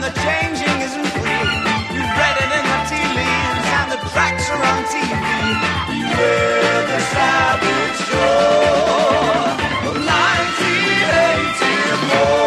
and the changing isn't free. You've read it in the tea leaves and the tracks are on TV. Beware the savage shore of 1984.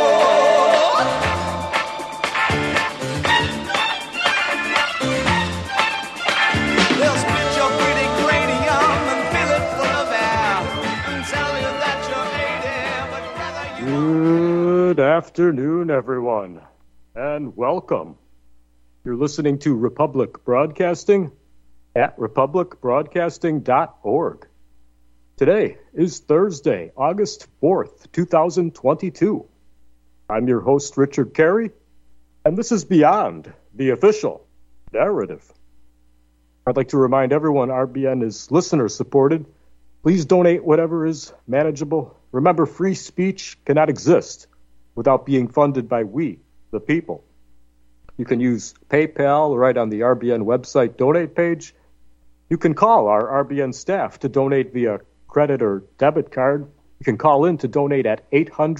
They'll split your pretty cranium and fill it full of air and tell you that you're 80, but rather you Good afternoon, everyone, and welcome. You're listening to Republic Broadcasting at republicbroadcasting.org. Today is Thursday, August 4th, 2022. I'm your host, Richard Carey, and this is Beyond the Official Narrative. I'd like to remind everyone RBN is listener-supported. Please donate whatever is manageable. Remember, free speech cannot exist without being funded by we, the people. You can use PayPal right on the RBN website donate page. You can call our RBN staff to donate via credit or debit card. You can call in to donate at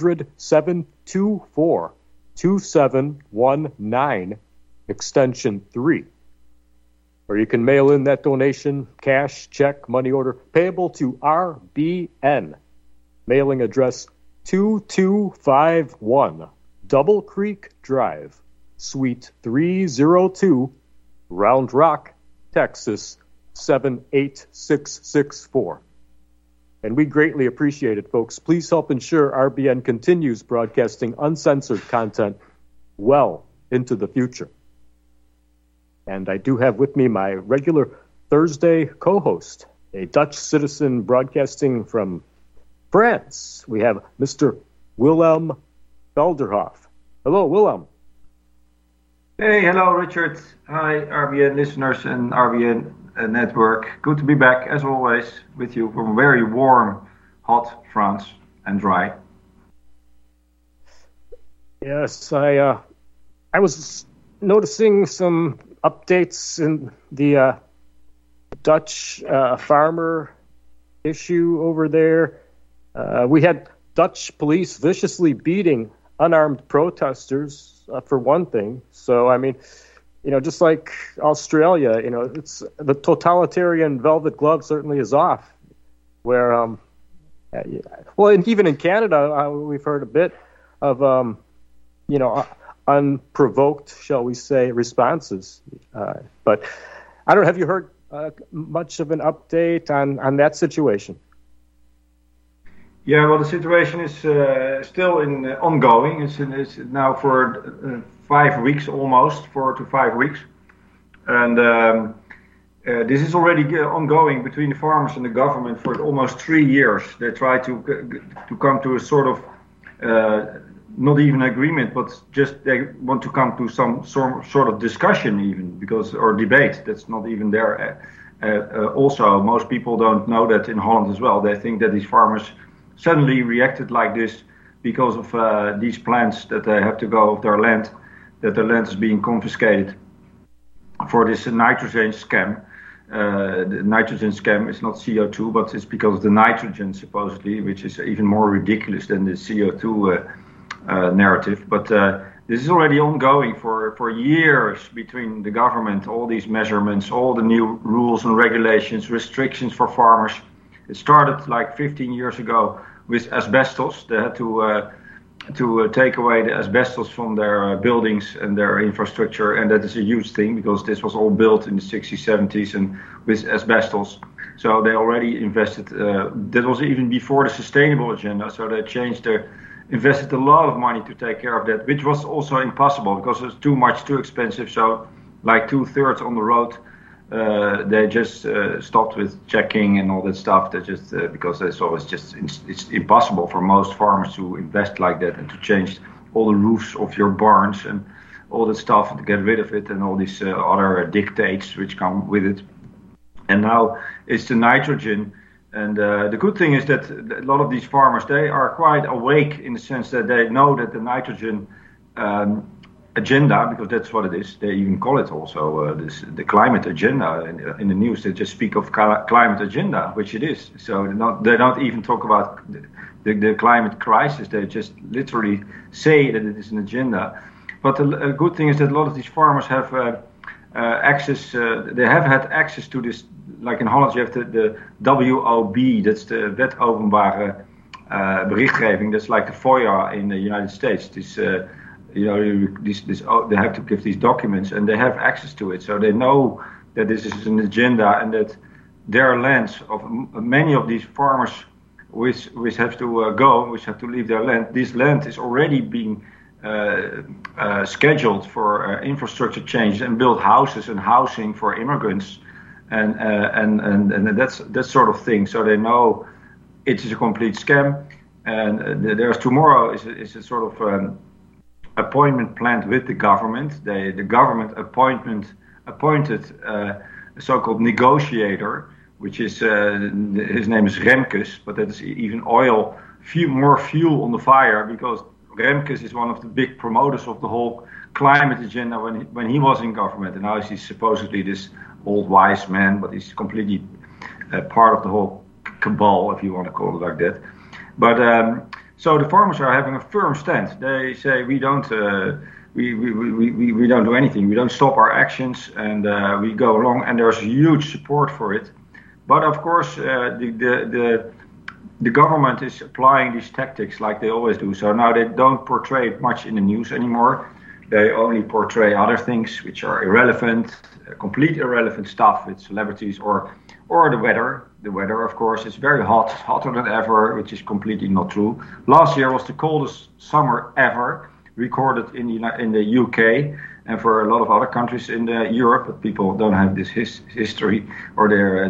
800-724-2719, extension 3. Or you can mail in that donation, cash, check, money order, payable to RBN. Mailing address 2251 Double Creek Drive, Suite 302, Round Rock, Texas 78664. And we greatly appreciate it, folks. Please help ensure RBN continues broadcasting uncensored content well into the future. And I do have with me my regular Thursday co-host, a Dutch citizen broadcasting from France. We have Mr. Willem Velderhof. Hello, Willem. Hey, hello, Richard. Hi, RBN listeners and RBN network. Good to be back, as always, with you from very warm, hot France and dry. Yes, I was noticing some updates in the Dutch farmer issue over there. We had Dutch police viciously beating unarmed protesters, for one thing. So, I mean, just like Australia, it's the totalitarian velvet glove certainly is off. Where, and even in Canada, we've heard a bit of, unprovoked, shall we say, responses. But I don't know, have you heard much of an update on that situation? Yeah, well, the situation is still ongoing. It's now for 5 weeks, almost 4 to 5 weeks, and this is already ongoing between the farmers and the government for almost 3 years. They try to come to a sort of not even agreement, but just they want to come to some sort of discussion, even or debate. That's not even there. Also, most people don't know that in Holland as well. They think that these farmers suddenly reacted like this because of these plans that they have to go off their land, that their land is being confiscated for this nitrogen scam. The nitrogen scam is not CO2, but it's because of the nitrogen, supposedly, which is even more ridiculous than the CO2 narrative. But this is already ongoing for years between the government, all these measurements, all the new rules and regulations, restrictions for farmers. It started like 15 years ago with asbestos. They had to take away the asbestos from their buildings and their infrastructure, and that is a huge thing because this was all built in the 60s, 70s, and with asbestos. So they already invested. That was even before the sustainable agenda. So they invested a lot of money to take care of that, which was also impossible because it was too expensive. So, like 2/3 on the road. They just stopped with checking and all that stuff. They just because it's impossible for most farmers to invest like that and to change all the roofs of your barns and all that stuff to get rid of it and all these other dictates which come with it. And now it's the nitrogen. And the good thing is that a lot of these farmers, they are quite awake in the sense that they know that the nitrogen agenda, because that's what it is. They even call it also the climate agenda. In the news, they just speak of climate agenda, which it is. So they don't even talk about the climate crisis. They just literally say that it is an agenda. But a good thing is that a lot of these farmers have access. They have had access to this. Like in Holland, you have the WOB. That's the Wet Openbare Berichtgeving. That's like the FOIA in the United States. This, they have to give these documents, and they have access to it, so they know that this is an agenda and that their lands of many of these farmers, which have to which have to leave their land. This land is already being scheduled for infrastructure changes and build houses and housing for immigrants, and that's that sort of thing. So they know it is a complete scam. And there's tomorrow is a sort of appointment planned with the government. The government appointed a so-called negotiator, which is his name is Remkes, but that is even more fuel on the fire, because Remkes is one of the big promoters of the whole climate agenda when he was in government, and now he's supposedly this old wise man, but he's completely part of the whole cabal, if you want to call it like that. But so the farmers are having a firm stand. They say we don't do anything. We don't stop our actions, and we go along. And there's huge support for it. But of course, the government is applying these tactics like they always do. So now they don't portray it much in the news anymore. They only portray other things which are irrelevant, complete irrelevant stuff with celebrities or the weather. The weather, of course, is very hot, hotter than ever, which is completely not true. Last year was the coldest summer ever recorded in the UK, and for a lot of other countries in Europe, but people don't have this history or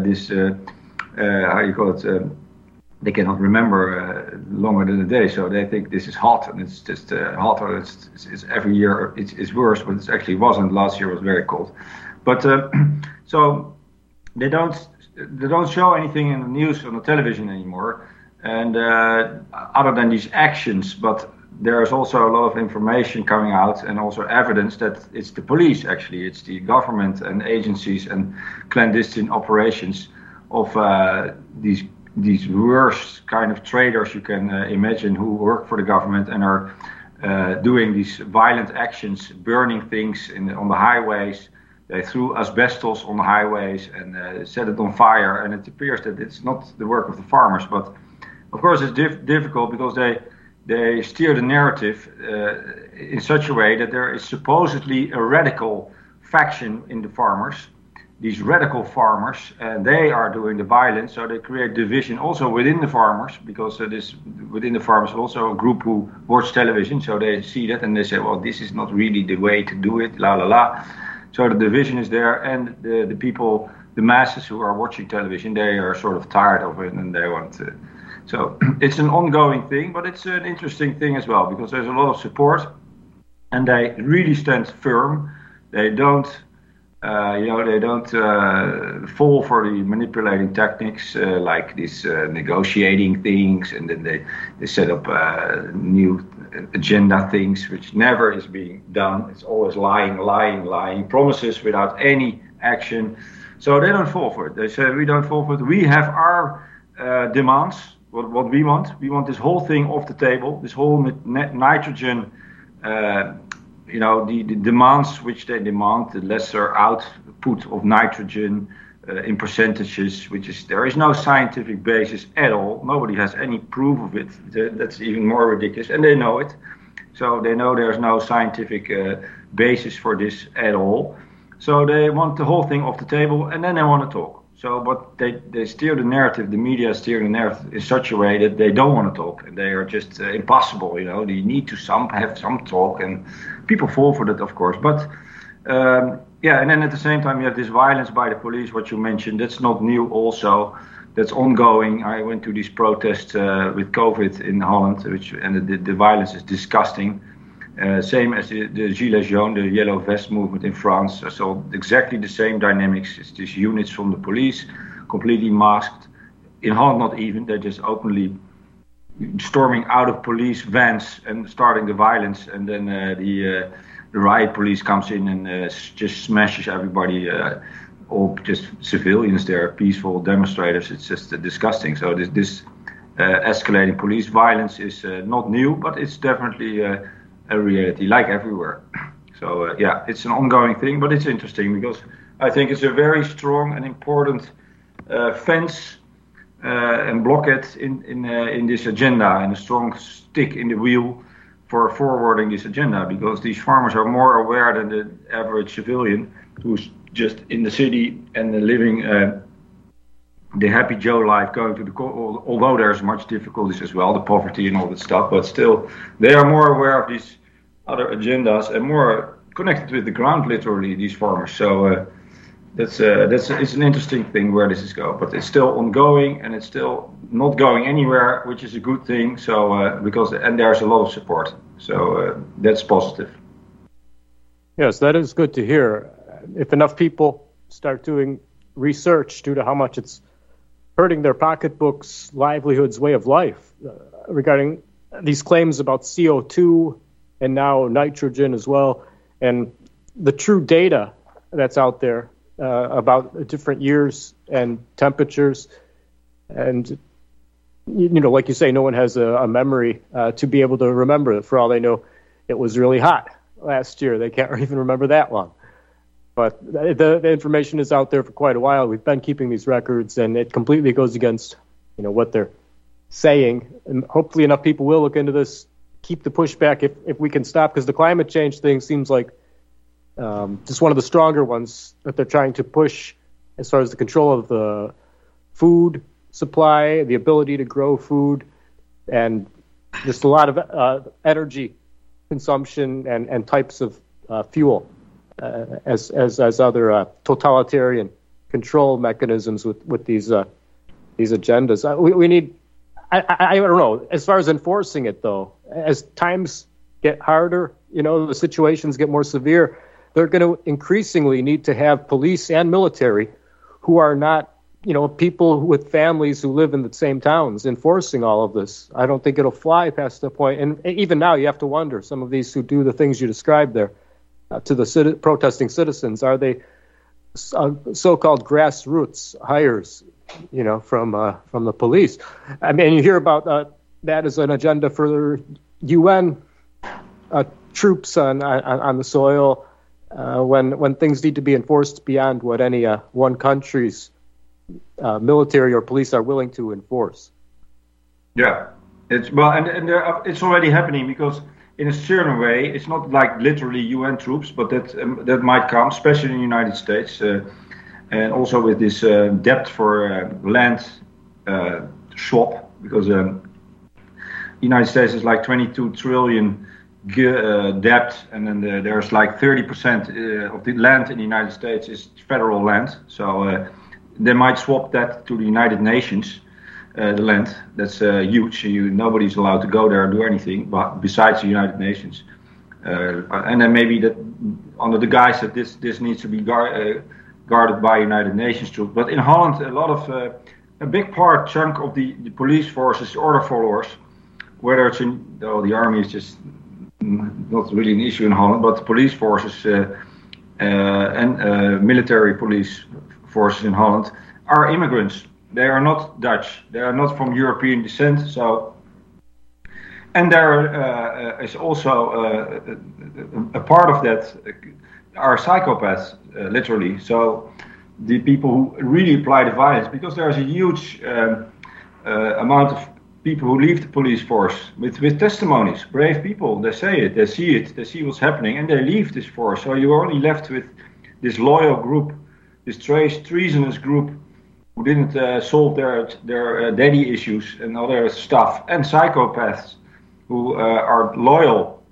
how you call it. They cannot remember longer than a day, so they think this is hot, and it's just hotter. It's every year it's worse, but it actually wasn't. Last year was very cold, but so they don't show anything in the news on the television anymore, and other than these actions. But there's also a lot of information coming out, and also evidence that it's the police, actually, it's the government and agencies and clandestine operations of these worst kind of traders you can imagine, who work for the government and are doing these violent actions, burning things on the highways. They threw asbestos on the highways and set it on fire, and it appears that it's not the work of the farmers. But of course it's difficult, because they steer the narrative in such a way that there is supposedly a radical faction in the farmers, these radical farmers, and they are doing the violence. So they create division also within the farmers, because within the farmers is also a group who watch television, so they see that and they say, well, this is not really the way to do it, la la la. So the division is there, and the people, the masses who are watching television, they are sort of tired of it, and they want to. So it's an ongoing thing, but it's an interesting thing as well, because there's a lot of support, and they really stand firm. They don't, fall for the manipulating techniques like these negotiating things, and then they set up new agenda things, which never is being done. It's always lying, promises without any action. So they don't fall for it. They say, we don't fall for it. We have our demands, what we want. We want this whole thing off the table, this whole nitrogen, the demands which they demand, the lesser output of nitrogen in percentages, there is no scientific basis at all. Nobody has any proof of it. That's even more ridiculous, and they know it. So they know there's no scientific basis for this at all. So they want the whole thing off the table, and then they want to talk. So, but they steer the narrative, the media steer the narrative in such a way that they don't want to talk, and they are just impossible. They need to have some talk, and people fall for that, of course. But and then at the same time you have this violence by the police, what you mentioned. That's not new also. That's ongoing. I went to these protests with COVID in Holland, and the violence is disgusting. Same as the Gilets jaunes, the yellow vest movement in France. So exactly the same dynamics. It's these units from the police, completely masked. In Holland, not even. They're just openly storming out of police vans and starting the violence, and then the riot police comes in and just smashes everybody, all just civilians. They're peaceful demonstrators. It's just disgusting. So this escalating police violence is not new, but it's definitely a reality, like everywhere. So yeah, it's an ongoing thing, but it's interesting because I think it's a very strong and important fence and blockade in this agenda, and a strong stick in the wheel for forwarding this agenda, because these farmers are more aware than the average civilian who's just in the city and living the happy Joe life, going to the although there's much difficulties as well, the poverty and all that stuff, but still they are more aware of these other agendas and more connected with the ground, literally, these farmers. So it's an interesting thing where this is going, but it's still ongoing and it's still not going anywhere, which is a good thing. So because there's a lot of support, so that's positive. Yes, that is good to hear. If enough people start doing research due to how much it's hurting their pocketbooks, livelihoods, way of life, regarding these claims about CO2 and now nitrogen as well, and the true data that's out there about different years and temperatures, and like you say, no one has a memory to be able to remember. For all they know, it was really hot last year. They can't even remember that long. But the information is out there for quite a while. We've been keeping these records, and it completely goes against, what they're saying. And hopefully enough people will look into this, keep the pushback if we can stop, because the climate change thing seems like just one of the stronger ones that they're trying to push as far as the control of the food supply, the ability to grow food, and just a lot of energy consumption and types of fuel. As other totalitarian control mechanisms with these agendas. We need, I don't know, as far as enforcing it, though, as times get harder, the situations get more severe, they're going to increasingly need to have police and military who are not, people with families who live in the same towns enforcing all of this. I don't think it'll fly past the point. And even now you have to wonder, some of these who do the things you described there, to the protesting citizens, are they so-called grassroots hires, from the police? I mean, you hear about that as an agenda for UN troops on the soil when things need to be enforced beyond what any one country's military or police are willing to enforce. Yeah, it's it's already happening, because in a certain way, it's not like literally UN troops, but that might come, especially in the United States, and also with this debt for land swap, because the United States is like 22 trillion debt, and then there's like 30% of the land in the United States is federal land, so they might swap that to the United Nations. The land that's huge. Nobody's allowed to go there or do anything, but besides the United Nations, and then maybe that under the guise that this needs to be guarded by United Nations troops. But in Holland, a big chunk of the police forces, order followers, whether it's the army is just not really an issue in Holland, but the police forces and military police forces in Holland are immigrants. They are not Dutch. They are not from European descent. So, and there is also a part of that are psychopaths, literally. So, the people who really apply the violence, because there is a huge amount of people who leave the police force with testimonies, brave people. They say it, they see what's happening, and they leave this force. So you're only left with this loyal group, this treasonous group, who didn't solve their daddy issues and other stuff, and psychopaths who are loyal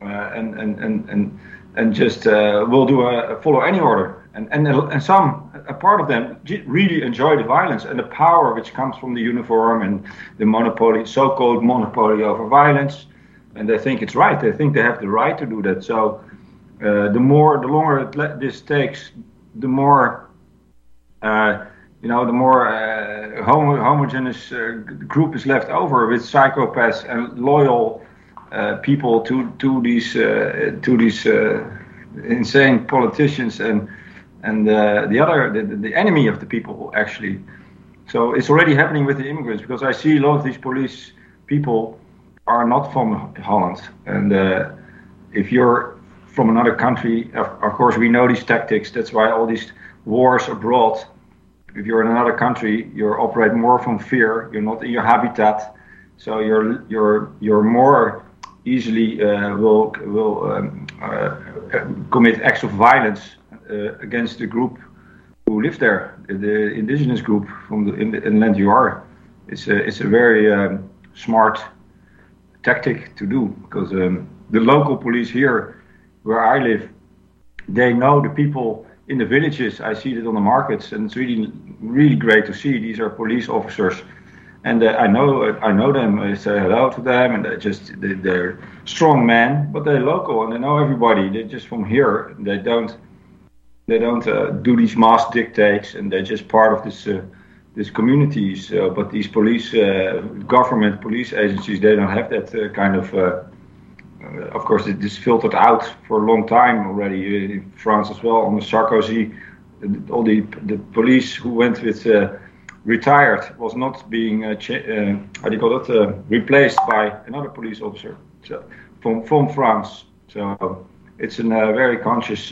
and just will follow any order, and some, a part of them really enjoy the violence and the power which comes from the uniform and the monopoly, so-called monopoly over violence, and they think it's right. They think they have the right to do that. So the longer this takes, the more the more homogeneous group is left over, with psychopaths and loyal people to these insane politicians and the enemy of the people, actually. So it's already happening with the immigrants, because I see a lot of these police people are not from Holland, and if you're from another country. Of course, we know these tactics. That's why all these wars abroad. If you're in another country, you operate more from fear. You're not in your habitat, so you're more easily will commit acts of violence against the group who live there, the indigenous group from the inland you are. It's a very smart tactic to do, because the local police here where I live, they know the people in the villages. I see it on the markets, and it's really great to see. These are police officers, and I know them. I say hello to them, and they're strong men, but they're local and they know everybody. They're just from here. They don't do these mass dictates, and they're just part of this communities. But these police, government police agencies, they don't have that kind of. Of course, it is filtered out for a long time already in France as well. Under Sarkozy, all the police who went with retired was not being replaced by another police officer from France. So it's a very conscious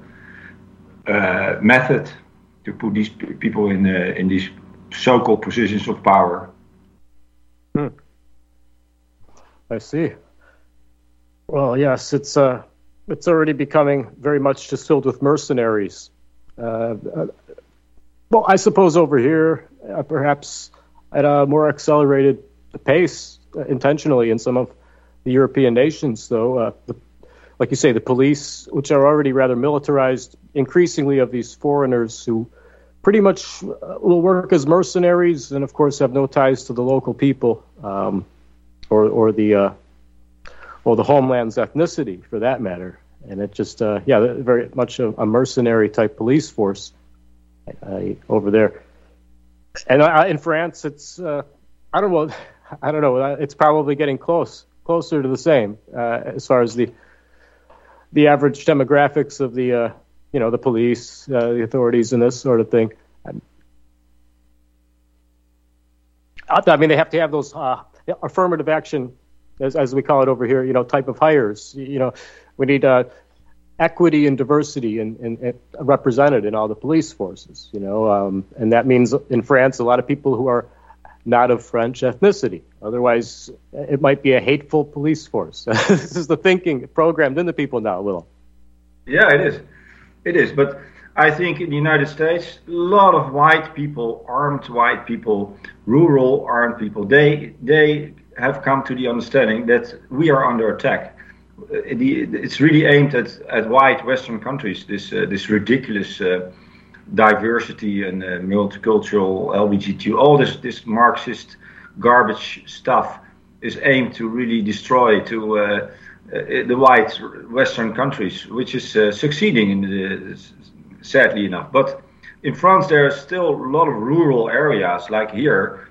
method to put these people in these so-called positions of power. I see. Well, yes, it's already becoming very much just filled with mercenaries. Well, I suppose over here, perhaps at a more accelerated pace, intentionally in some of the European nations, though, like you say, the police, which are already rather militarized, increasingly of these foreigners who pretty much will work as mercenaries and, of course, have no ties to the local people or the homeland's ethnicity, for that matter. And it just, very much a mercenary type police force over there. And in France, it's, I don't know, it's probably getting closer to the same as far as the average demographics of the police, the authorities, and this sort of thing. I mean, they have to have those affirmative action, as we call it over here, type of hires. We need equity and diversity and represented in all the police forces. And that means in France, a lot of people who are not of French ethnicity. Otherwise, it might be a hateful police force. This is the thinking programmed in the people now, Will. Yeah, it is. It is. But I think in the United States, a lot of white people, armed white people, rural armed people, they have come to the understanding that we are under attack. It's really aimed at white Western countries, this ridiculous diversity and multicultural LGBTQ, all this Marxist garbage stuff is aimed to really destroy the white Western countries, which is succeeding, sadly enough. But in France, there are still a lot of rural areas, like here.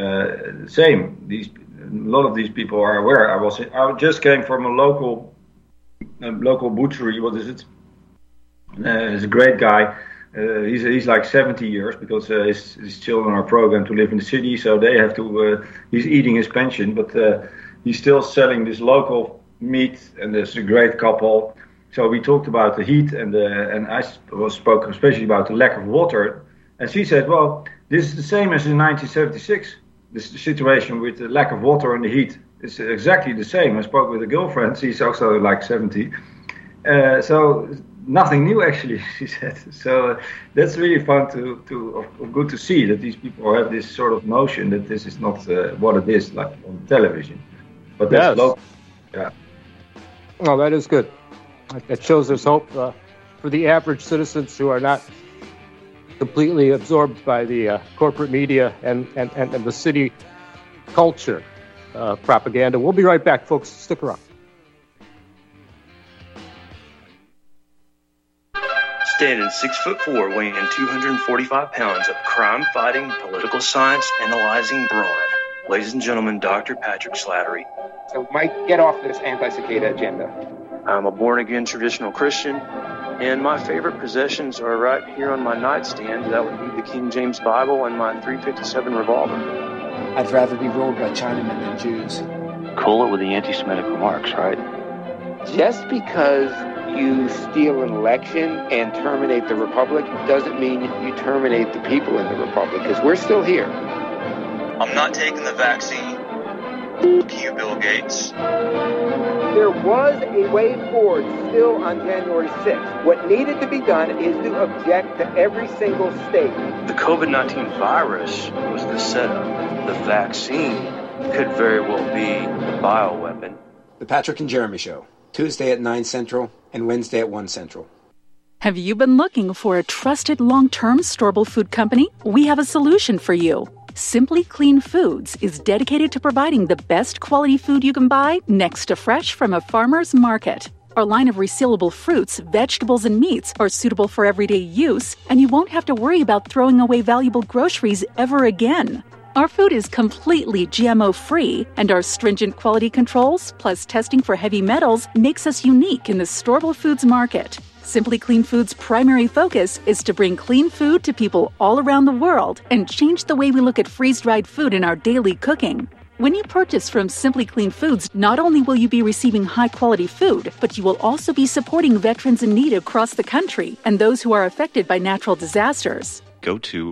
Same. A lot of these people are aware. I just came from a local butchery. What is it? He's a great guy. He's like 70 years because his children are programmed to live in the city, so they have to. He's eating his pension, but he's still selling this local meat, and there's a great couple. So we talked about the heat, and I spoke especially about the lack of water, and she said, "Well, this is the same as in 1976. This situation with the lack of water and the heat is exactly the same." I spoke with a girlfriend. She's also like 70. So nothing new, actually, she said. So that's really fun good to see that these people have this sort of notion that this is not what it is like on television. But that's local. Yeah. Well, that is good. It shows there's hope for the average citizens who are not completely absorbed by the corporate media and the city culture propaganda. We'll be right back, folks. Stick around. Standing 6'4", weighing 245 pounds of crime-fighting, political science analyzing brawn. Ladies and gentlemen, Dr. Patrick Slattery. So, Mike, get off this anti-cicada agenda. I'm a born-again traditional Christian, and my favorite possessions are right here on my nightstand. That would be the King James Bible and my .357 revolver. I'd rather be ruled by Chinamen than Jews. Cool it with the anti-Semitic remarks, right? Just because you steal an election and terminate the republic doesn't mean you terminate the people in the republic, because we're still here. I'm not taking the vaccine. Fuck you, Bill Gates. There was a way forward still on January 6th. What needed to be done is to object to every single state. The COVID-19 virus was the setup. The vaccine could very well be the bioweapon. The Patrick and Jeremy Show, Tuesday at 9 Central and Wednesday at 1 Central. Have you been looking for a trusted long-term storable food company? We have a solution for you. Simply Clean Foods is dedicated to providing the best quality food you can buy next to fresh from a farmer's market. Our line of resealable fruits, vegetables, and meats are suitable for everyday use, and you won't have to worry about throwing away valuable groceries ever again. Our food is completely GMO-free, and our stringent quality controls, plus testing for heavy metals, makes us unique in the storable foods market. Simply Clean Foods' primary focus is to bring clean food to people all around the world and change the way we look at freeze-dried food in our daily cooking. When you purchase from Simply Clean Foods, not only will you be receiving high-quality food, but you will also be supporting veterans in need across the country and those who are affected by natural disasters. Go to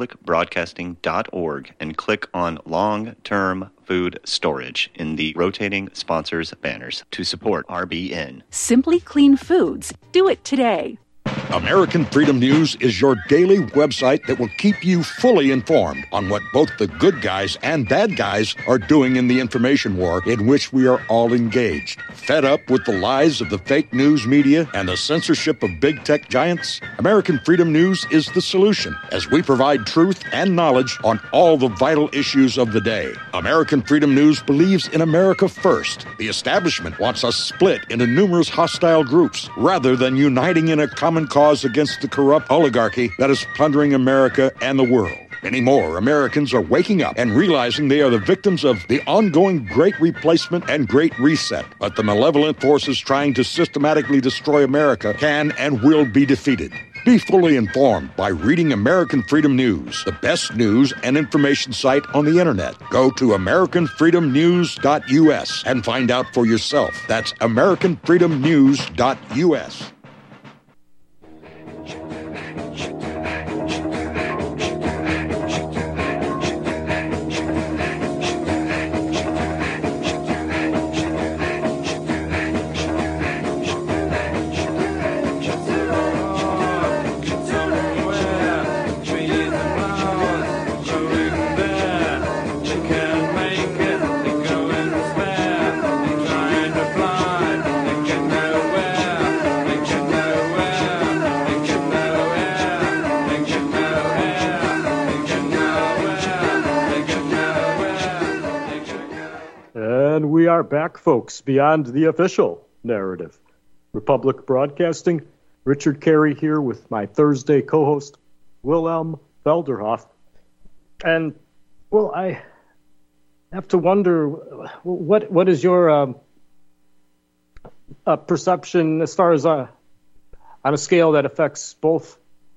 republicbroadcasting.org and click on long-term food storage in the rotating sponsors banners to support RBN. Simply Clean Foods. Do it today. American Freedom News is your daily website that will keep you fully informed on what both the good guys and bad guys are doing in the information war in which we are all engaged. Fed up with the lies of the fake news media and the censorship of big tech giants? American Freedom News is the solution, as we provide truth and knowledge on all the vital issues of the day. American Freedom News believes in America first. The establishment wants us split into numerous hostile groups rather than uniting in a common cause against the corrupt oligarchy that is plundering America and the world. Many more Americans are waking up and realizing they are the victims of the ongoing Great Replacement and Great Reset. But the malevolent forces trying to systematically destroy America can and will be defeated. Be fully informed by reading American Freedom News, the best news and information site on the internet. Go to AmericanFreedomNews.us and find out for yourself. That's AmericanFreedomNews.us. And we are back, folks, beyond the official narrative. Republic Broadcasting, Richard Carey here with my Thursday co-host, Wilhelm Felderhoff. And, well, I have to wonder, what is your perception as far as on a scale that affects both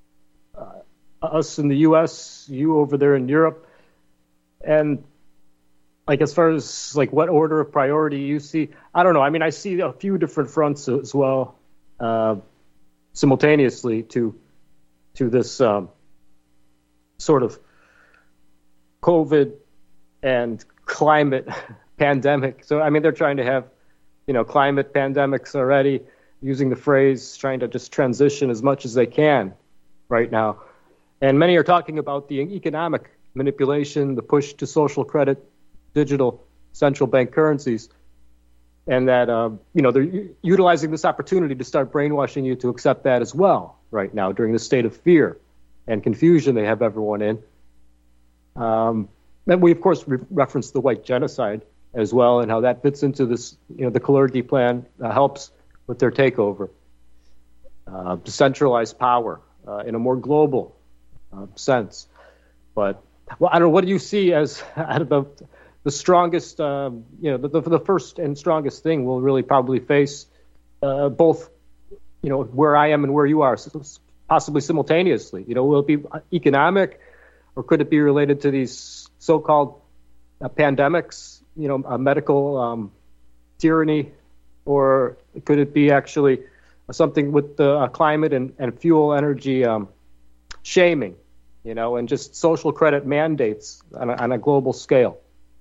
us in the U.S., you over there in Europe, and like as far as like what order of priority you see? I don't know. I mean, I see a few different fronts as well, simultaneously to this sort of COVID and climate pandemic. So I mean, they're trying to have, climate pandemics already, using the phrase, trying to just transition as much as they can right now. And many are talking about the economic manipulation, the push to social credit, digital central bank currencies, and that, they're utilizing this opportunity to start brainwashing you to accept that as well right now during the state of fear and confusion they have everyone in. And we, of course, referenced the white genocide as well and how that fits into this, the Kalergi plan helps with their takeover. Decentralized power in a more global sense. But, well, I don't know, what do you see as out of the strongest, the first and strongest thing we'll really probably face both, where I am and where you are, possibly simultaneously. Will it be economic, or could it be related to these so-called pandemics, medical tyranny, or could it be actually something with the climate and fuel energy shaming, and just social credit mandates on a global scale?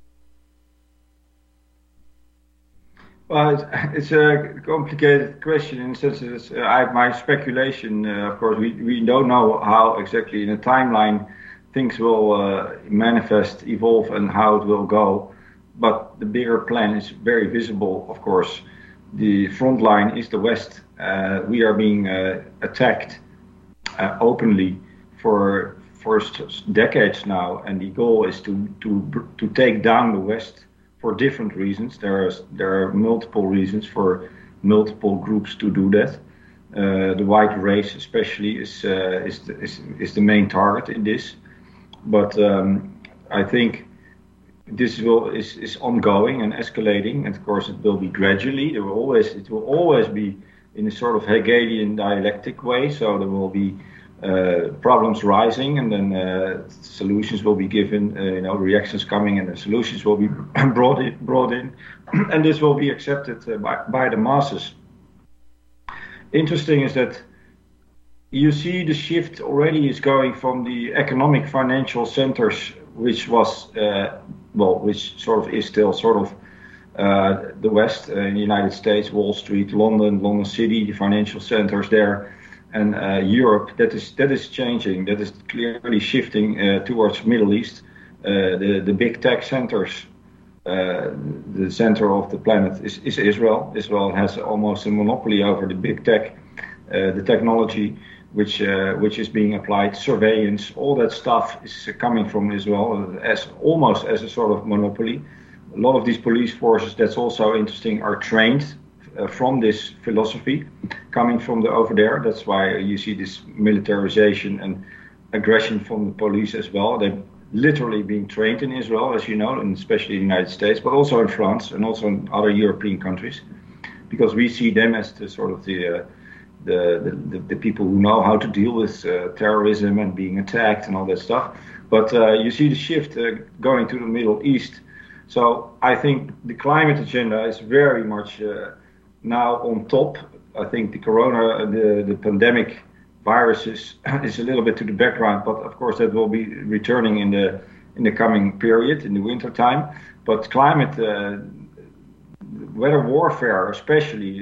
Well, it's a complicated question in the sense that I have my speculation. Of course, we don't know how exactly in a timeline things will manifest, evolve, and how it will go. But the bigger plan is very visible, of course. The front line is the West. We are being attacked openly for decades now, and the goal is to take down the West for different reasons. There are multiple reasons for multiple groups to do that. The white race, especially, is the main target in this. But I think this is ongoing and escalating, and of course it will be gradually. It will always be in a sort of Hegelian dialectic way. So there will be problems rising, and then solutions will be given. Reactions coming, and the solutions will be brought in, and this will be accepted by the masses. Interesting is that you see the shift already is going from the economic financial centers, which was, which sort of is still sort of the West, in the United States, Wall Street, London City, the financial centers there, and Europe. That is changing. That is clearly shifting towards Middle East. The big tech centers, the center of the planet is Israel. Israel has almost a monopoly over the big tech, the technology which is being applied, surveillance, all that stuff is coming from Israel almost as a sort of monopoly. A lot of these police forces, that's also interesting, are trained from this philosophy coming from over there. That's why you see this militarization and aggression from the police as well. They're literally being trained in Israel, as you know, and especially in the United States, but also in France and also in other European countries, because we see them as the sort of the people who know how to deal with terrorism and being attacked and all that stuff. But you see the shift going to the Middle East. So I think the climate agenda is very much now on top. I think the pandemic viruses is a little bit to the background, but of course that will be returning in the coming period, in the winter time. But climate, weather warfare especially,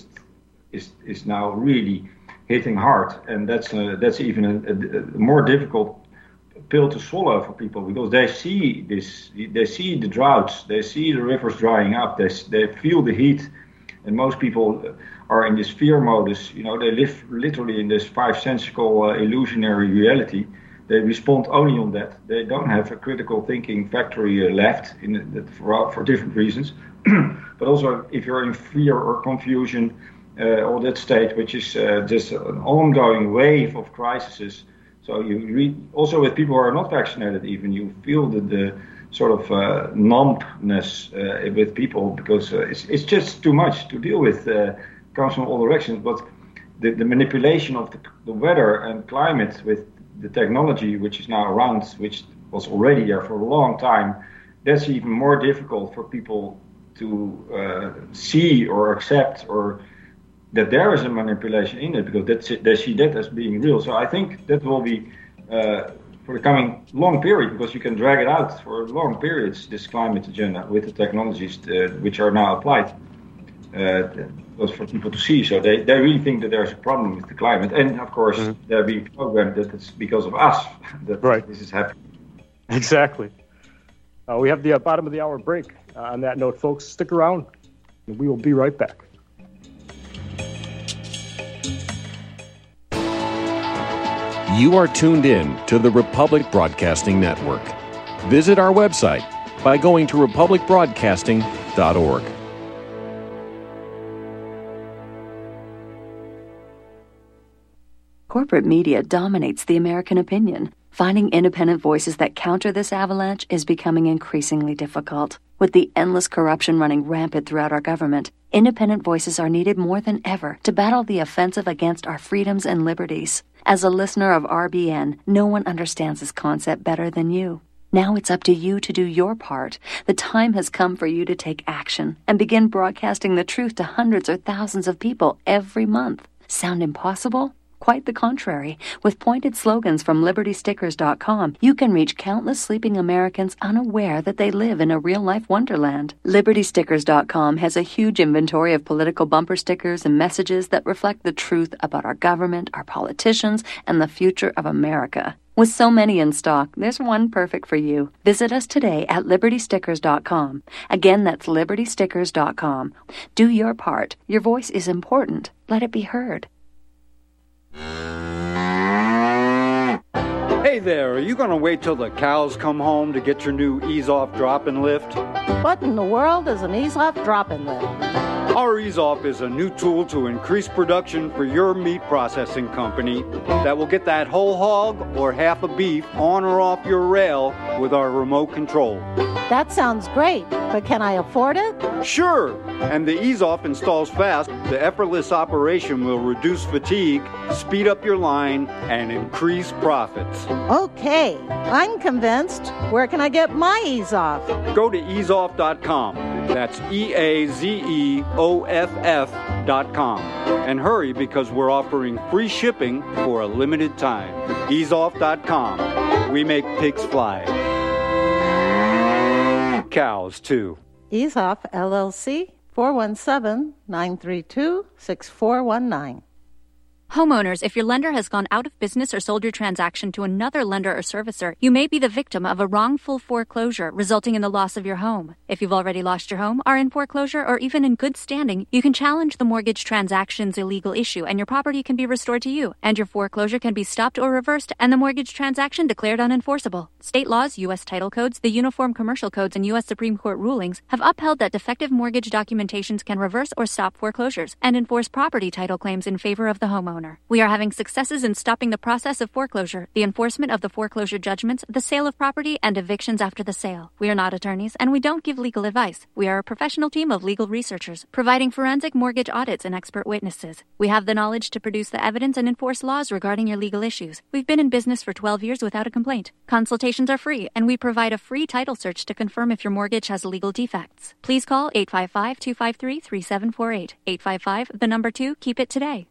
is now really hitting hard, and that's even a more difficult pill to swallow for people, because they see the droughts, they see the rivers drying up, they feel the heat, and most people are in this fear modus. They live literally in this five-sensical illusionary reality. They respond only on that. They don't have a critical thinking factory left for different reasons. But also, if you're in fear or confusion, or that state, which is just an ongoing wave of crises. So you read also with people who are not vaccinated, even you feel the sort of numbness with people, because it's just too much to deal with. Comes from all directions, but the manipulation of the weather and climate with the technology which is now around, which was already there for a long time, that's even more difficult for people to see or accept, or that there is a manipulation in it, because they see that as being real. So I think that will be for the coming long period, because you can drag it out for long periods, this climate agenda with the technologies which are now applied. For people to see. So they really think that there's a problem with the climate. And of course, they're being programmed that it's because of us that this is happening. Exactly. We have the bottom of the hour break. On that note, folks, stick around, and we will be right back. You are tuned in to the Republic Broadcasting Network. Visit our website by going to republicbroadcasting.org. Corporate media dominates the American opinion. Finding independent voices that counter this avalanche is becoming increasingly difficult. With the endless corruption running rampant throughout our government, independent voices are needed more than ever to battle the offensive against our freedoms and liberties. As a listener of RBN, no one understands this concept better than you. Now it's up to you to do your part. The time has come for you to take action and begin broadcasting the truth to hundreds or thousands of people every month. Sound impossible? Quite the contrary. With pointed slogans from LibertyStickers.com, you can reach countless sleeping Americans unaware that they live in a real-life wonderland. LibertyStickers.com has a huge inventory of political bumper stickers and messages that reflect the truth about our government, our politicians, and the future of America. With so many in stock, there's one perfect for you. Visit us today at LibertyStickers.com. Again, that's LibertyStickers.com. Do your part. Your voice is important. Let it be heard. Hey there, are you going to wait till the cows come home to get your new ease-off drop-and lift? What in the world is an ease-off drop-and lift? Our ease-off is a new tool to increase production for your meat processing company that will get that whole hog or half a beef on or off your rail with our remote control. That sounds great, but can I afford it? Sure, and the ease-off installs fast. The effortless operation will reduce fatigue, speed up your line, and increase profits. Okay, I'm convinced. Where can I get my ease-off? Go to easeoff.com. That's EAZEOFF.com. And hurry because we're offering free shipping for a limited time. Easeoff.com. We make pigs fly. Cows, too. Easeoff, LLC, 417-932-6419. Homeowners, if your lender has gone out of business or sold your transaction to another lender or servicer, you may be the victim of a wrongful foreclosure resulting in the loss of your home. If you've already lost your home, are in foreclosure, or even in good standing, you can challenge the mortgage transaction's illegal issue and your property can be restored to you, and your foreclosure can be stopped or reversed and the mortgage transaction declared unenforceable. State laws, U.S. title codes, the Uniform Commercial Codes, and U.S. Supreme Court rulings have upheld that defective mortgage documentations can reverse or stop foreclosures and enforce property title claims in favor of the homeowner. We are having successes in stopping the process of foreclosure, the enforcement of the foreclosure judgments, the sale of property, and evictions after the sale. We are not attorneys, and we don't give legal advice. We are a professional team of legal researchers, providing forensic mortgage audits and expert witnesses. We have the knowledge to produce the evidence and enforce laws regarding your legal issues. We've been in business for 12 years without a complaint. Consultations are free, and we provide a free title search to confirm if your mortgage has legal defects. Please call 855-253-3748. 855, 2, keep it today.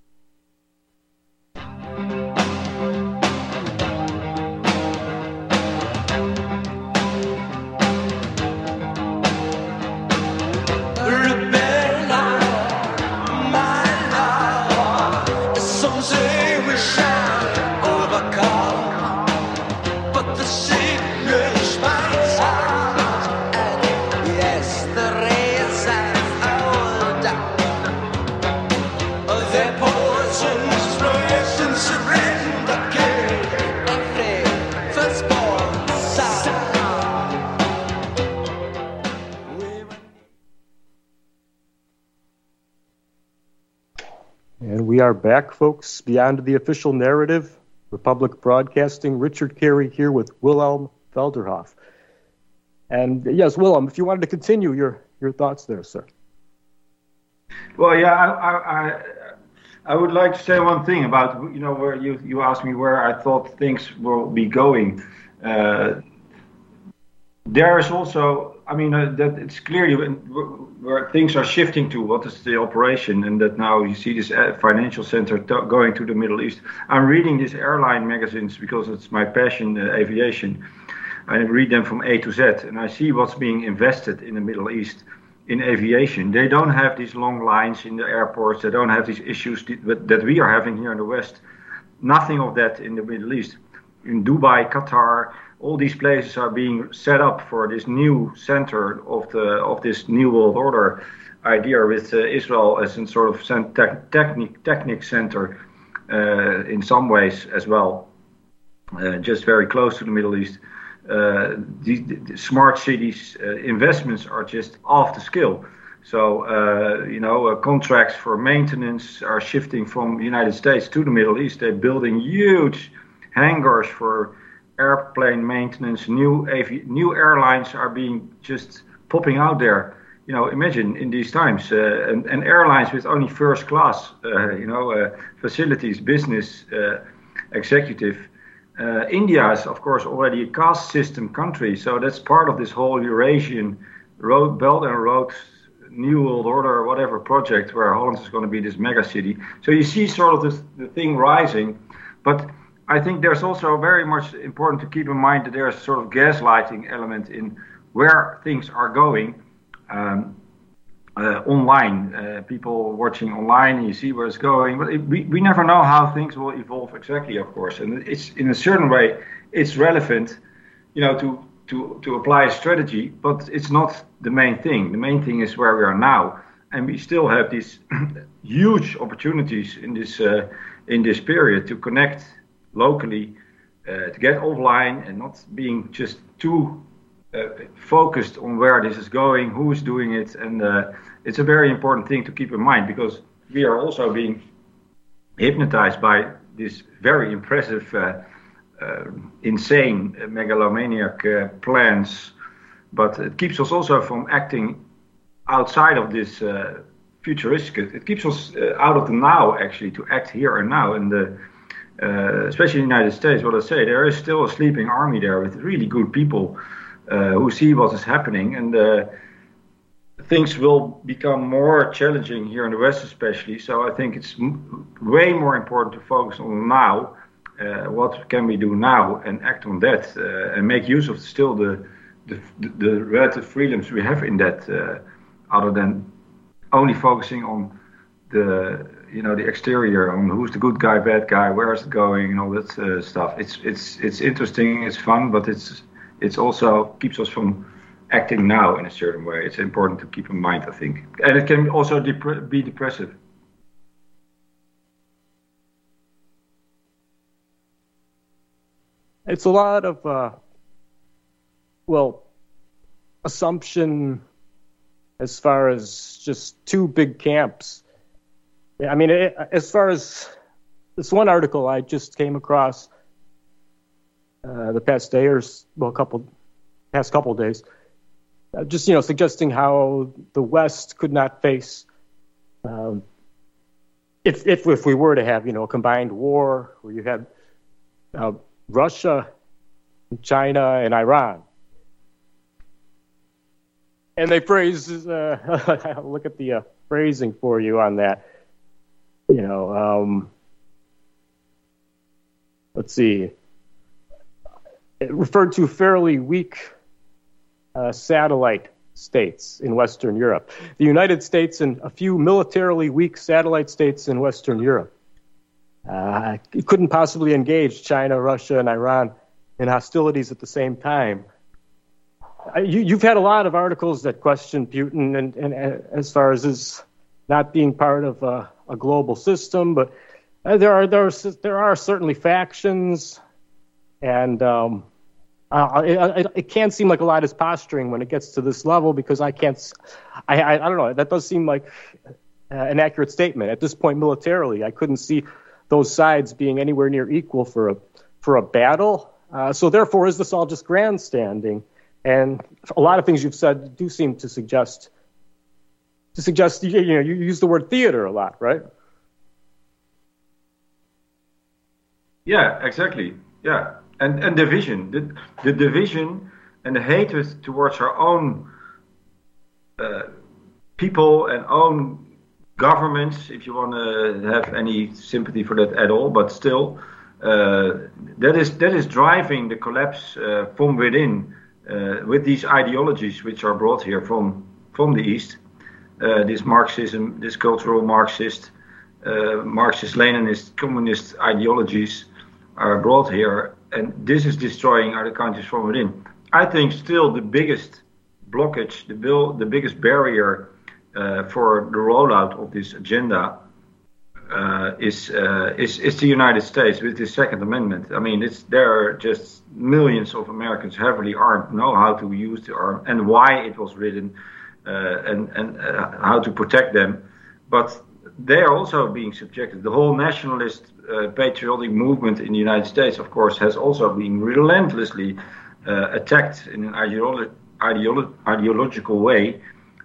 And we are back, folks, beyond the official narrative. Republic Broadcasting, Richard Carey here with Wilhelm Felderhoff. And yes, Wilhelm, if you wanted to continue your thoughts there, sir. Well, yeah, I would like to say one thing about, where you asked me where I thought things will be going. There is also, that it's clearly where things are shifting to what is the operation, and that now you see this financial center going to the Middle East. I'm reading these airline magazines because it's my passion, aviation. I read them from A to Z, and I see what's being invested in the Middle East in aviation. They don't have these long lines in the airports. They don't have these issues that we are having here in the West. Nothing of that in the Middle East. In Dubai, Qatar, all these places are being set up for this new center of this new world order idea, with Israel as a sort of technic center in some ways as well, just very close to the Middle East. The smart cities investments are just off the scale. So, contracts for maintenance are shifting from the United States to the Middle East. They're building huge hangars for airplane maintenance. New airlines are being just popping out there. Imagine in these times, and airlines with only first class, facilities, business, executive. India is, of course, already a caste system country, so that's part of this whole Eurasian Belt and Road New World Order or whatever project where Holland is going to be this mega city. So you see sort of the thing rising, but I think there's also very much important to keep in mind that there's sort of gaslighting element in where things are going online. People watching online, you see where it's going, but we never know how things will evolve exactly, of course. And it's in a certain way, it's relevant, to apply a strategy, but it's not the main thing. The main thing is where we are now, and we still have these huge opportunities in this period to connect locally, to get offline, and not being just too focused on where this is going, who is doing it, and it's a very important thing to keep in mind, because we are also being hypnotized by this very impressive insane megalomaniac plans, but it keeps us also from acting outside of this futuristic. It keeps us out of the now, actually, to act here and now. And especially in the United States, what I say, there is still a sleeping army there with really good people who see what is happening, and things will become more challenging here in the West, especially. So I think it's way more important to focus on now. What can we do now, and act on that, and make use of still the relative freedoms we have in that, other than only focusing on the exterior, on who's the good guy, bad guy, where is it going, and all that stuff. It's interesting, it's fun, but it's also keeps us from acting now in a certain way. It's important to keep in mind, I think, and it can also be depressive. It's a lot of, assumption as far as just two big camps. I mean, as far as this one article I just came across the past day or past couple days, just suggesting how the West could not face, if we were to have a combined war where you had Russia, China, and Iran. And they phrase, I'll look at the phrasing for you on that. Let's see. It referred to fairly weak satellite states in Western Europe. The United States and a few militarily weak satellite states in Western Europe. It couldn't possibly engage China, Russia, and Iran in hostilities at the same time. You've had a lot of articles that question Putin and as far as his not being part of a global system, but there are certainly factions, and it can seem like a lot is posturing when it gets to this level, because I don't know, that does seem like an accurate statement. At this point, militarily, I couldn't see those sides being anywhere near equal for a battle. So therefore, is this all just grandstanding? And a lot of things you've said do seem to suggest you use the word theater a lot, right? Yeah, exactly. Yeah, and division, the division and the hatred towards our own people and own governments, if you want to have any sympathy for that at all, but still, that is driving the collapse from within, with these ideologies which are brought here from the East, this Marxism, this cultural Marxist, Marxist-Leninist, communist ideologies are brought here, and this is destroying other countries from within. I think still the biggest blockage, the biggest barrier for the rollout of this agenda is the United States with the Second Amendment. I mean, there are just millions of Americans heavily armed, know how to use the arm and why it was written, and how to protect them. But they are also being subjected. The whole nationalist, patriotic movement in the United States, of course, has also been relentlessly attacked in an ideological way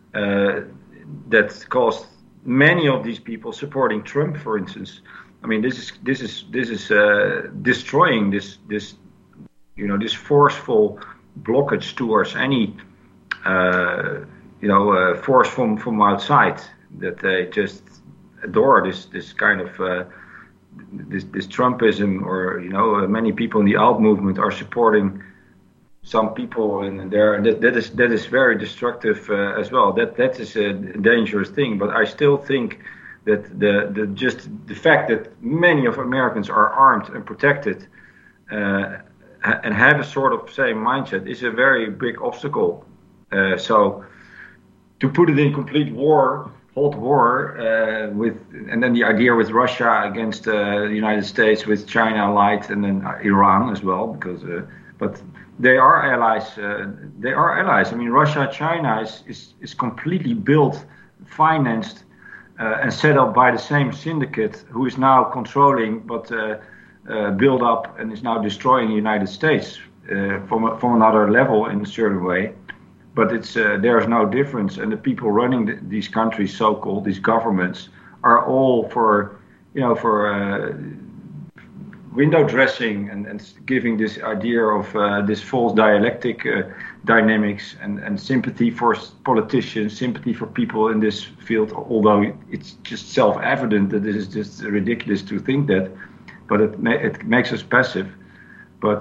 that caused many of these people supporting Trump, for instance. I mean, this is destroying this forceful blockage towards any force from outside, that they just adore this kind of this Trumpism, or many people in the alt movement are supporting some people in there, and that is very destructive as well. That is a dangerous thing. But I still think that the fact that many of Americans are armed and protected and have a sort of same mindset is a very big obstacle. So to put it in complete war, Cold War, and then the idea with Russia against the United States, with China allied, and then Iran as well, because but they are allies. They are allies. I mean, Russia, China is completely built, financed, and set up by the same syndicate who is now controlling, but build up and is now destroying the United States from another level in a certain way. But there is no difference, and the people running these countries, so-called these governments, are all for window dressing and giving this idea of this false dialectic dynamics and sympathy for politicians, sympathy for people in this field. Although it's just self-evident that this is just ridiculous to think that, but it makes us passive. But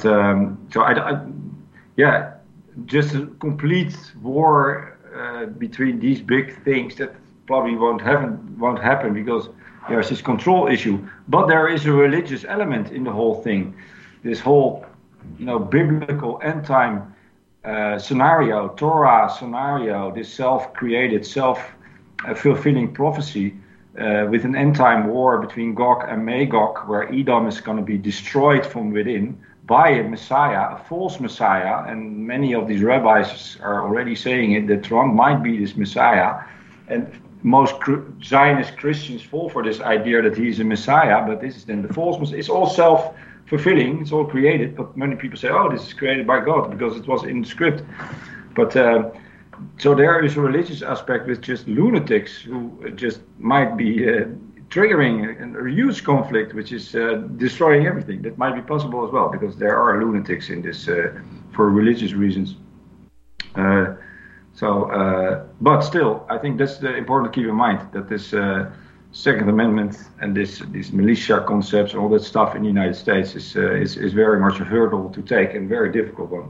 just a complete war between these big things, that probably won't happen because there's this control issue. But there is a religious element in the whole thing. This whole, biblical end time scenario, Torah scenario, this self-created, self-fulfilling prophecy with an end time war between Gog and Magog, where Edom is going to be destroyed from within by a Messiah, a false Messiah, and many of these rabbis are already saying it, that Trump might be this Messiah, and most Zionist Christians fall for this idea that he's a Messiah, but this is then the false Messiah. It's all self-fulfilling, it's all created, but many people say, oh, this is created by God, because it was in the script. But so there is a religious aspect with just lunatics who just might be triggering a huge conflict, which is destroying everything. That might be possible as well, because there are lunatics in this for religious reasons. But still, I think that's important to keep in mind, that this Second Amendment and these militia concepts and all that stuff in the United States is very much a hurdle to take, and very difficult one.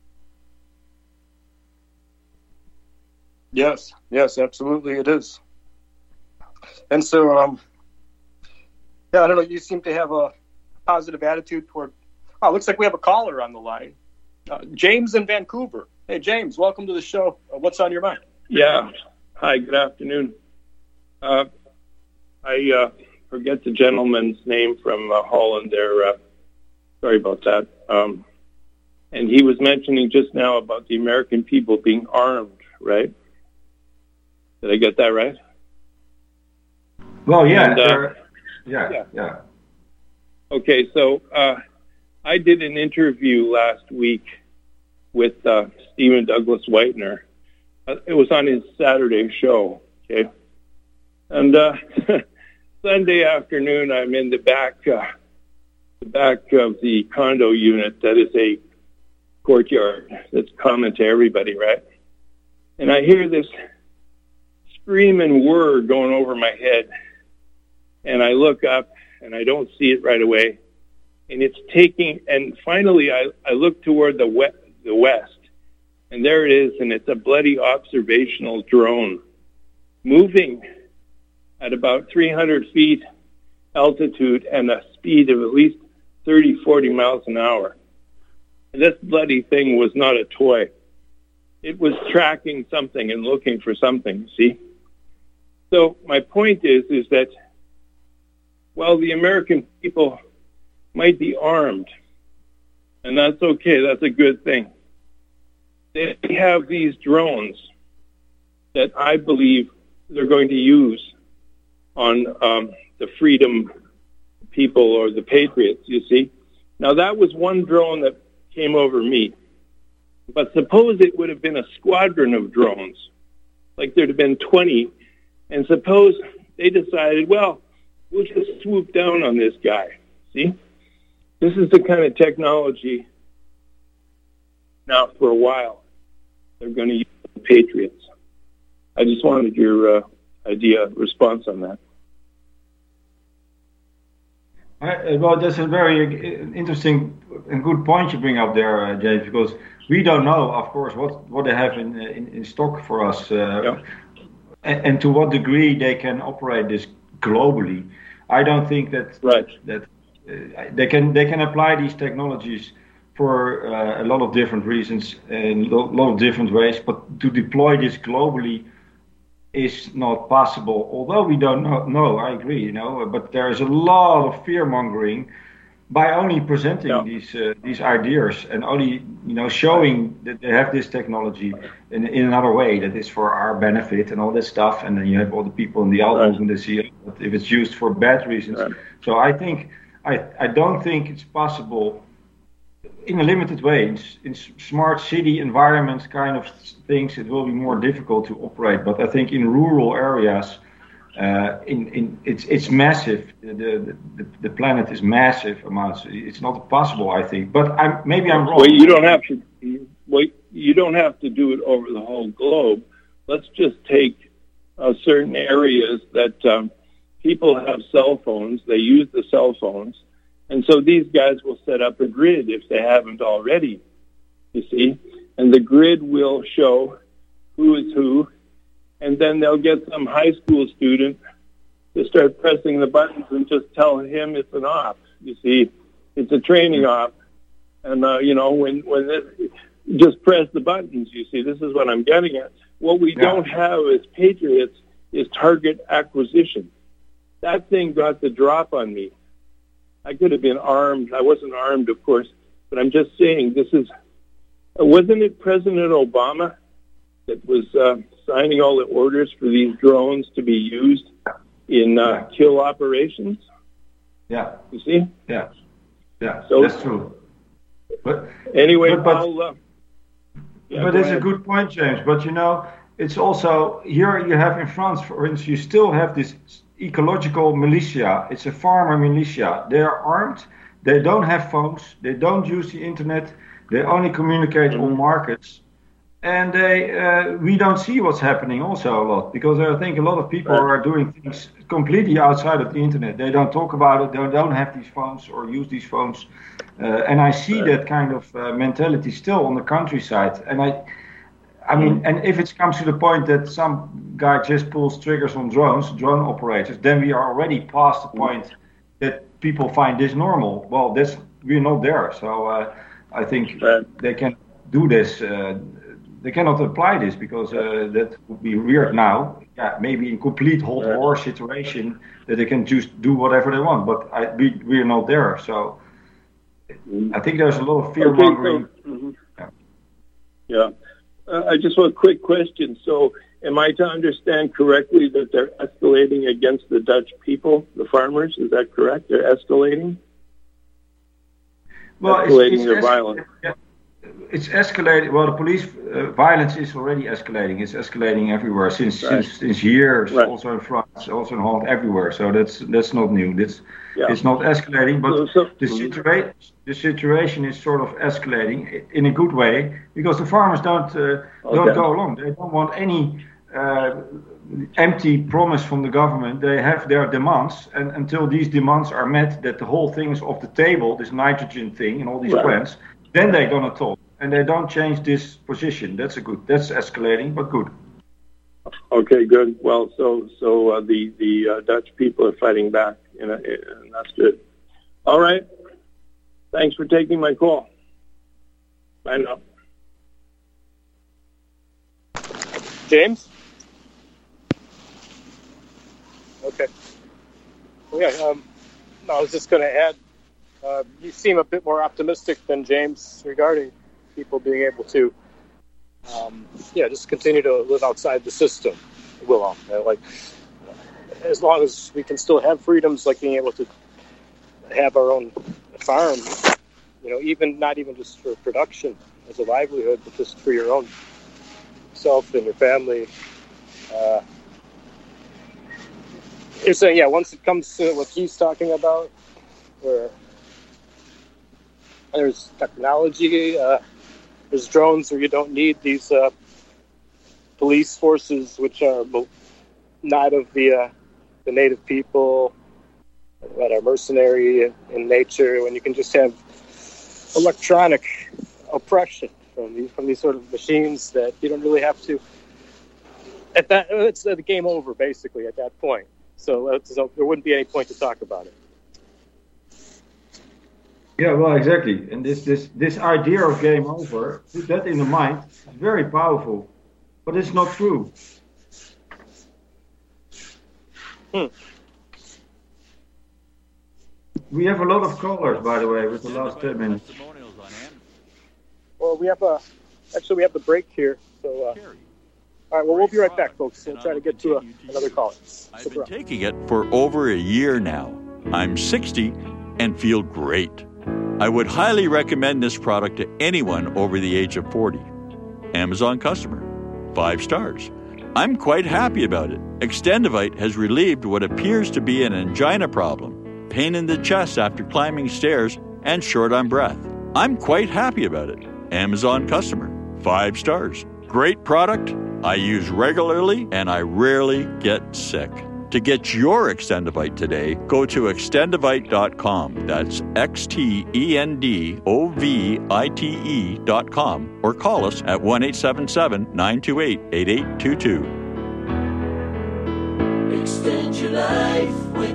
Yes, absolutely it is. And so, I don't know, you seem to have a positive attitude toward... Oh, looks like we have a caller on the line. James in Vancouver. Hey, James, welcome to the show. What's on your mind? Yeah. Hi, good afternoon. I forget the gentleman's name from Holland there. Sorry about that. And he was mentioning just now about the American people being armed, right? Did I get that right? Well, yeah. And, yeah. Okay, so I did an interview last week with Stephen Douglas Whitener. It was on his Saturday show, okay? And Sunday afternoon, I'm in the back of the condo unit that is a courtyard that's common to everybody, right? And I hear this screaming word going over my head. And I look up, and I don't see it right away. And it's taking, and finally I look toward the west, and there it is, and it's a bloody observational drone moving at about 300 feet altitude and a speed of at least 30, 40 miles an hour. And this bloody thing was not a toy. It was tracking something and looking for something, see? So my point is that while the American people might be armed, and that's okay, that's a good thing, they have these drones that I believe they're going to use on the freedom people or the patriots, you see. Now, that was one drone that came over me. But suppose it would have been a squadron of drones, like there'd have been 20, and suppose they decided, well, we'll just swoop down on this guy. See? This is the kind of technology now for a while they're going to use the patriots. I just wanted your response on that. Well, that's a very interesting and good point you bring up there, James, because we don't know, of course, what they have in stock for us, and to what degree they can operate this globally. I don't think that they can apply these technologies for a lot of different reasons and a lot of different ways, but to deploy this globally is not possible. Although we don't know, I agree, but there's a lot of fear mongering by only presenting these ideas and only showing that they have this technology in another way that is for our benefit and all this stuff. And then you have all the people in the albums and they see if it's used for bad reasons. So I don't think it's possible in a limited way. In smart city environments kind of things, it will be more difficult to operate. But I think in rural areas, it's massive. The planet is massive amounts. It's not possible, I think. But maybe I'm wrong. Well, you don't have to. You don't have to do it over the whole globe. Let's just take certain areas that people have cell phones. They use the cell phones. And so these guys will set up a grid if they haven't already, you see. And the grid will show who is who. And then they'll get some high school student to start pressing the buttons and just tell him it's an op. You see, it's a training op. And, when this, just press the buttons, you see, this is what I'm getting at. What we don't have as patriots is target acquisition. That thing got the drop on me. I could have been armed. I wasn't armed, of course, but I'm just saying wasn't it President Obama that was signing all the orders for these drones to be used in kill operations? Yeah. You see? Yeah. So, that's true. But anyway, but it's a good point, James. But it's also here you have in France, for instance, you still have this ecological militia. It's a farmer militia. They are armed. They don't have phones. They don't use the internet. They only communicate on markets. And we don't see what's happening also a lot, because I think a lot of people are doing things completely outside of the internet. They don't talk about it. They don't have these phones or use these phones. And I see that kind of mentality still on the countryside. And I mean, and if it comes to the point that some guy just pulls triggers on drone operators, then we are already past the point that people find this normal. Well, we're not there. So I think they can do this. They cannot apply this because that would be weird now. Yeah, maybe in complete hot war situation that they can just do whatever they want. But we're not there. So I think there's a lot of fear mongering. I just want a quick question. So am I to understand correctly that they're escalating against the Dutch people, the farmers? Is that correct? They're escalating? Well, escalating their violence. It's escalating. Well, the police violence is already escalating. It's escalating everywhere since years. Also in France, also in Holland, everywhere. So that's not new. It's not escalating, but the situation is sort of escalating in a good way because the farmers don't go along. They don't want any empty promise from the government. They have their demands, and until these demands are met, that the whole thing is off the table, this nitrogen thing and all these plants, then they're gonna talk. And they don't change this position. That's escalating, but good. Okay, good. Well, so the Dutch people are fighting back, and that's good. All right. Thanks for taking my call. Bye now. James? Okay. Well, yeah, I was just going to add, you seem a bit more optimistic than James regarding people being able to, just continue to live outside the system. As long as we can still have freedoms, like being able to have our own farm, not even just for production as a livelihood, but just for your own self and your family. You're saying, once it comes to what he's talking about, where there's technology, there's drones where you don't need these police forces which are not of the native people, that are mercenary in nature, when you can just have electronic oppression from these sort of machines that you don't really have to. It's the game over basically at that point. So there wouldn't be any point to talk about it. Yeah, well, exactly. And this idea of game over, put that in the mind, is very powerful, but it's not true. We have a lot of callers, by the way, with the last 10 minutes. Well, we have the break here. So, all right. Well, we'll be right back, folks. We'll try to get to another caller. I've been taking it for over a year now. I'm 60 and feel great. I would highly recommend this product to anyone over the age of 40. Amazon customer, 5 stars. I'm quite happy about it. Extendivite has relieved what appears to be an angina problem, pain in the chest after climbing stairs, and short on breath. I'm quite happy about it. Amazon customer, 5 stars. Great product, I use regularly, and I rarely get sick. To get your Extendivite today, go to extendivite.com. That's XTENDOVITE.com, or call us at 1-877-928-8822. Extend your life with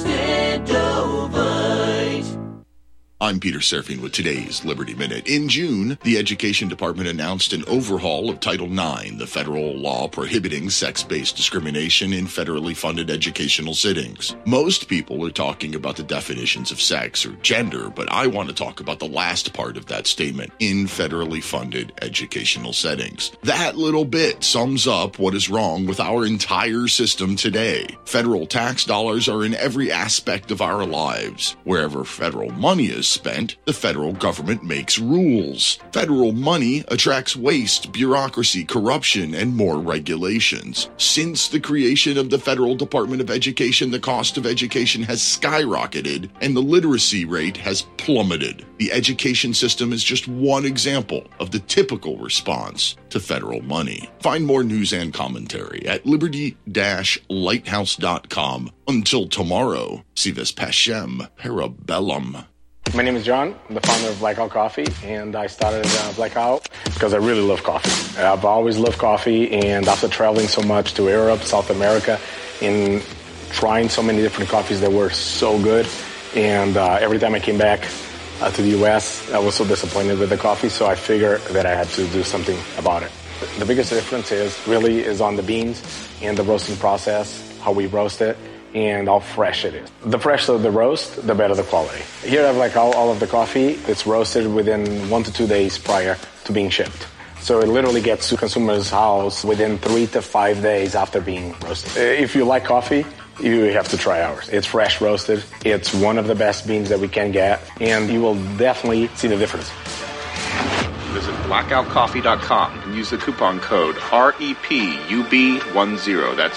Extendovite. I'm Peter Serafine with today's Liberty Minute. In June, the Education Department announced an overhaul of Title IX, the federal law prohibiting sex-based discrimination in federally funded educational settings. Most people are talking about the definitions of sex or gender, but I want to talk about the last part of that statement, in federally funded educational settings. That little bit sums up what is wrong with our entire system today. Federal tax dollars are in every aspect of our lives. Wherever federal money is spent, the federal government makes rules. Federal money attracts waste, bureaucracy, corruption, and more regulations. Since the creation of the Federal Department of Education, the cost of education has skyrocketed and the literacy rate has plummeted. The education system is just one example of the typical response to federal money. Find more news and commentary at liberty-lighthouse.com. Until tomorrow, si vis pacem parabellum. My name is John. I'm the founder of Blackout Coffee, and I started Blackout because I really love coffee. I've always loved coffee, and after traveling so much to Europe, South America, and trying so many different coffees that were so good, and every time I came back to the U.S., I was so disappointed with the coffee, so I figured that I had to do something about it. The biggest difference is on the beans and the roasting process, how we roast it, and how fresh it is. The fresher the roast, the better the quality. Here I have all of the coffee. It's roasted within 1 to 2 days prior to being shipped. So it literally gets to consumer's house within 3 to 5 days after being roasted. If you like coffee, you have to try ours. It's fresh roasted. It's one of the best beans that we can get, and you will definitely see the difference. Visit blackoutcoffee.com and use the coupon code REPUB10. That's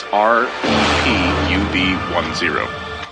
REPUB10.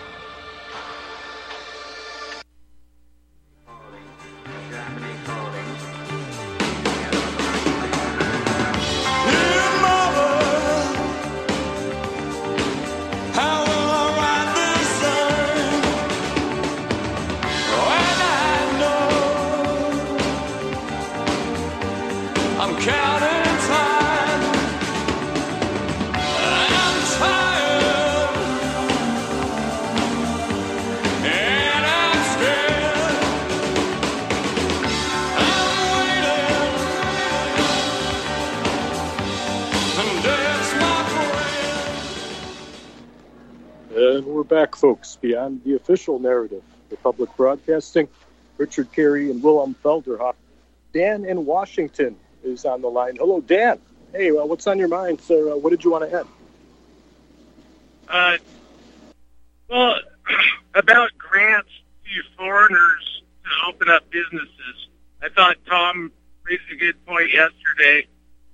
And we're back, folks, beyond the official narrative. Republic Broadcasting, Richard Carey and Willem Felderhoff. Dan in Washington is on the line. Hello, Dan. Hey, what's on your mind, sir? What did you want to add? Well, about grants to foreigners to open up businesses. I thought Tom raised a good point yesterday.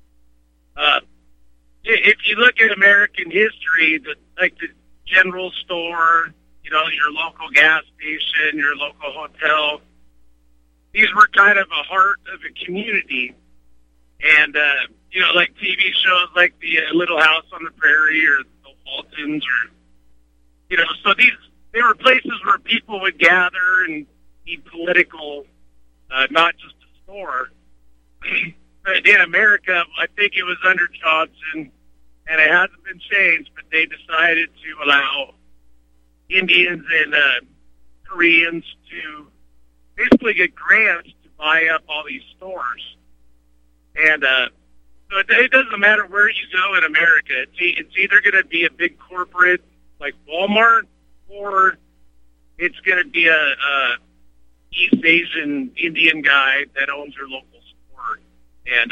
If you look at American history, the general store, your local gas station, your local hotel, these were kind of a heart of a community. And like TV shows like the Little House on the Prairie or the Waltons, or so they were places where people would gather and be political, not just a store. But in America, I think it was under Johnson, and it hasn't been changed, but they decided to allow Indians and Koreans to basically get grants to buy up all these stores. And so it doesn't matter where you go in America. It's either going to be a big corporate like Walmart, or it's going to be a East Asian Indian guy that owns your local store. And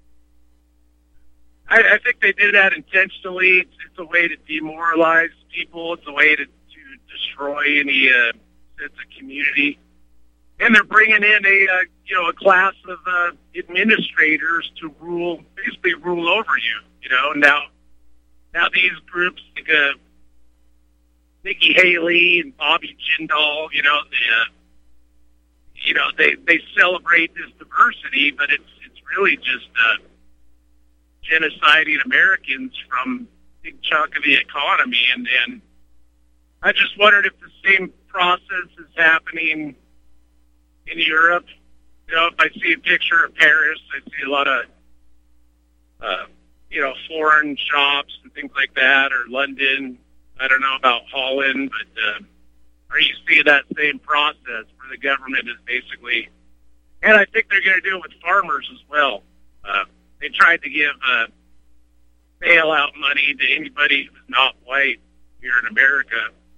I think they did that intentionally. It's a way to demoralize people. It's a way to destroy any sense of community. And they're bringing in a class of administrators to basically rule over you. Now these groups like Nikki Haley and Bobby Jindal, they celebrate this diversity, but it's really just genociding Americans from a big chunk of the economy. And I just wondered if the same process is happening in Europe. If I see a picture of Paris, I see a lot of, foreign shops and things like that, or London. I don't know about Holland, but are you seeing that same process where the government is basically, and I think they're going to do it with farmers as well. They tried to give bailout money to anybody who's not white here in America.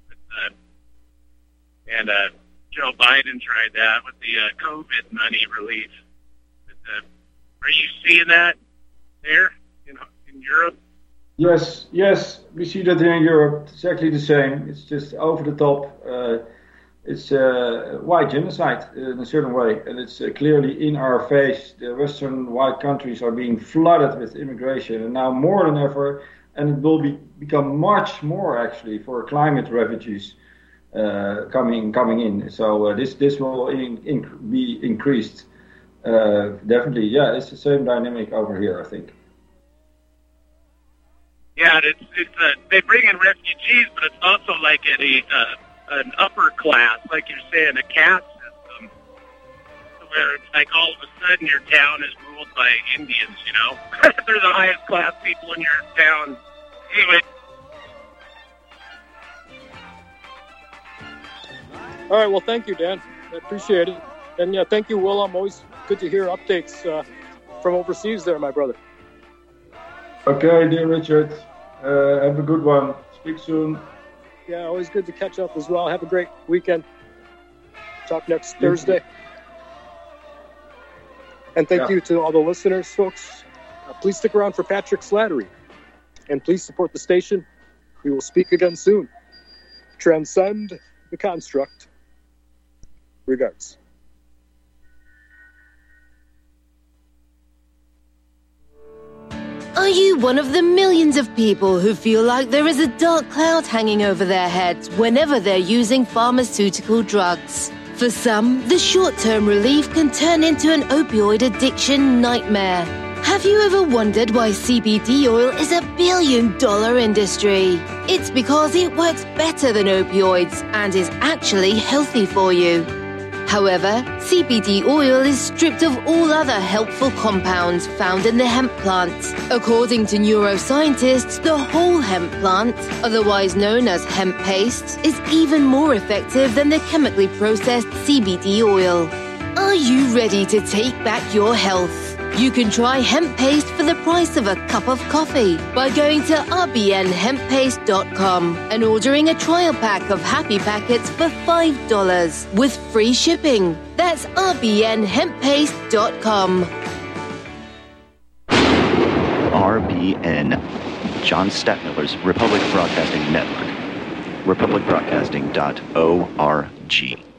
And Joe Biden tried that with the COVID money relief. But, are you seeing that there in Europe? Yes, we see that in Europe. Exactly the same. It's just over the top. It's white genocide in a certain way, and it's clearly in our face. The Western white countries are being flooded with immigration, and now more than ever, and it will become much more actually for climate refugees coming in. So this will be increased. Definitely, yeah. It's the same dynamic over here, I think. Yeah, it's they bring in refugees, but it's also like an upper class, like you're saying, a caste system, where it's like all of a sudden your town is ruled by Indians. They're the highest class people in your town. Anyway. All right, well, thank you, Dan. I appreciate it. And yeah, thank you, Willem. Always good to hear updates from overseas there, my brother. Okay, dear Richard. Have a good one. Speak soon. Yeah, always good to catch up as well. Have a great weekend. Talk next Thursday. And thank you to all the listeners, folks. Please stick around for Patrick Slattery. And please support the station. We will speak again soon. Transcend the construct. Regards. Are you one of the millions of people who feel like there is a dark cloud hanging over their heads whenever they're using pharmaceutical drugs? For some, the short-term relief can turn into an opioid addiction nightmare. Have you ever wondered why CBD oil is a billion-dollar industry? It's because it works better than opioids and is actually healthy for you. However, CBD oil is stripped of all other helpful compounds found in the hemp plant. According to neuroscientists, the whole hemp plant, otherwise known as hemp paste, is even more effective than the chemically processed CBD oil. Are you ready to take back your health? You can try hemp paste for the price of a cup of coffee by going to rbnhemppaste.com and ordering a trial pack of Happy Packets for $5 with free shipping. That's rbnhemppaste.com. RBN, John Stadtmiller's Republic Broadcasting Network, republicbroadcasting.org.